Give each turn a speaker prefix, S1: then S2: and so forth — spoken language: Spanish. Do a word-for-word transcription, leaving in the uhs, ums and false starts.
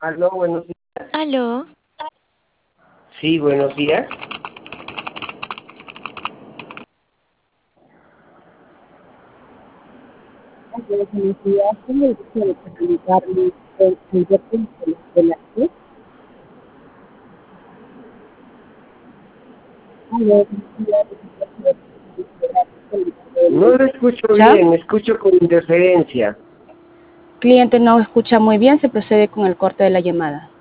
S1: Aló, buenos días.
S2: Aló,
S1: Sí, buenos días.
S3: Buenos días, tengo el gusto de comunicarme con Alberto Nicolás Velázquez. Aló, buenos días,
S1: No lo escucho
S3: ¿ya?
S1: bien, me escucho con interferencia.
S3: Cliente no escucha muy bien, se procede con el corte de la llamada.